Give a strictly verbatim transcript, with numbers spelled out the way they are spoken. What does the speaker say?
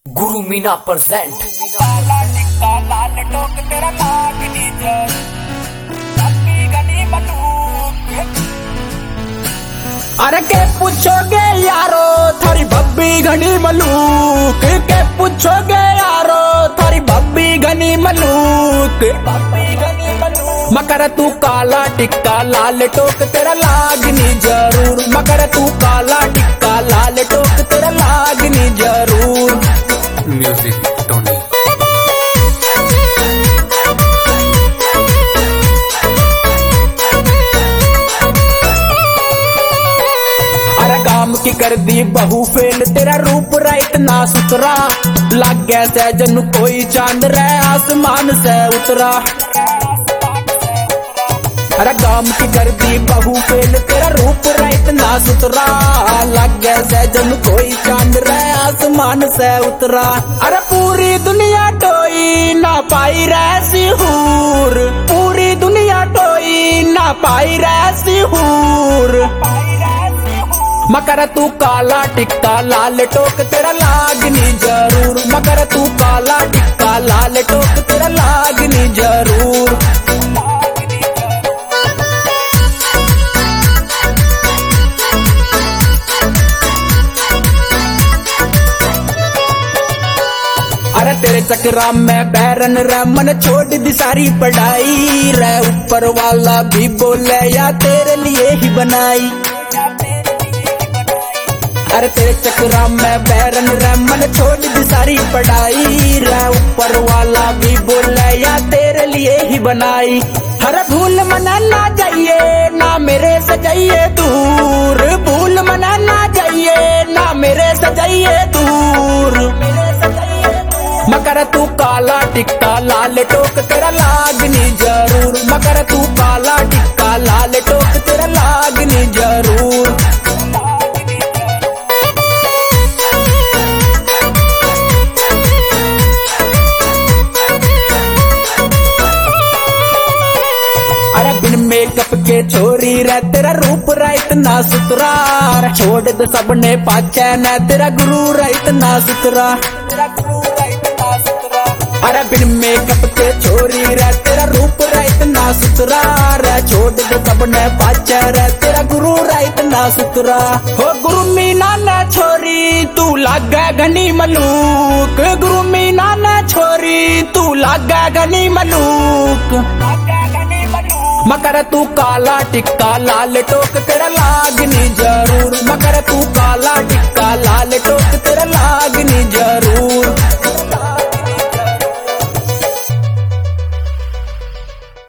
गुरु Meena present. अरे के पूछोगे यारो थारी भब्बी घनी मलूक, के पूछोगे यारो थारी भब्बी घनी मलूक। मकर तू काला टिक्का लाल टोक तेरा लागनी जरूर, मकर तू काला टिक्का लाल टोक तेरा लागनी जरूर। Music Tony. अरे गाम की कर दी बहु फेल तेरा रूप रा इतना सुथरा, लाग गया से जन कोई चांद रे आसमान से उतरा। अरे गाम की कर दी बहु फेल तेरा रूप रा इतना सुथरा, लाग गया से जन कोई चांद रे आसमान से उतरा। अरे पूरी दुनिया टोई ना पाई रैसी हूर, पूरी दुनिया टोई ना पाई रैसी हूर। मकर तू काला टिक्का लाल टोक तेरा लागनी जरूर, मकर तू काला टिक्का लाल टोक तेरा लागनी जरूर। अरे तेरे चक्रा में बैरन रमन छोड़ दी सारी पढ़ाई रे, ऊपर वाला भी बोले या तेरे लिए ही बनाई। अरे तेरे चक्रा में बैरन रमन छोड़ दी सारी पढ़ाई रे, ऊपर वाला भी बोले या तेरे लिए ही बनाई। हर भूल मनाना जाइए ना मेरे से जाइए दूर, भूल मनाना जाइए ना मेरे से जाइए दूर। मकर तू काला टिक्का लाल टोक तेरा लागनी जरूर, मकर तू काला टिक्का लाल टोक तेरा लागनी जरूर। अरे बिन मेकअप के छोरी रे तेरा रूप रा इतना सुथरा, छोड़ दे सबने पाचा न तेरा गुरु रा इतना सुथरा। अरे बिन मेकअप के छोरी रे तेरा रूप रा इतना सुथरा रे, छोड़ दे सबने पाचा रे तेरा गुरु रा इतना सुथरा। हो गुरु मीना न छोरी तू लागा घनी मलूक, गुरु मीना न छोरी तू लागा घनी मलूक। मकर तू काला टिक्का लाल टोक तेरा लागनी जरूर, मकर तू काला टिक्का लाल टोक तेरा लागनी जरूर।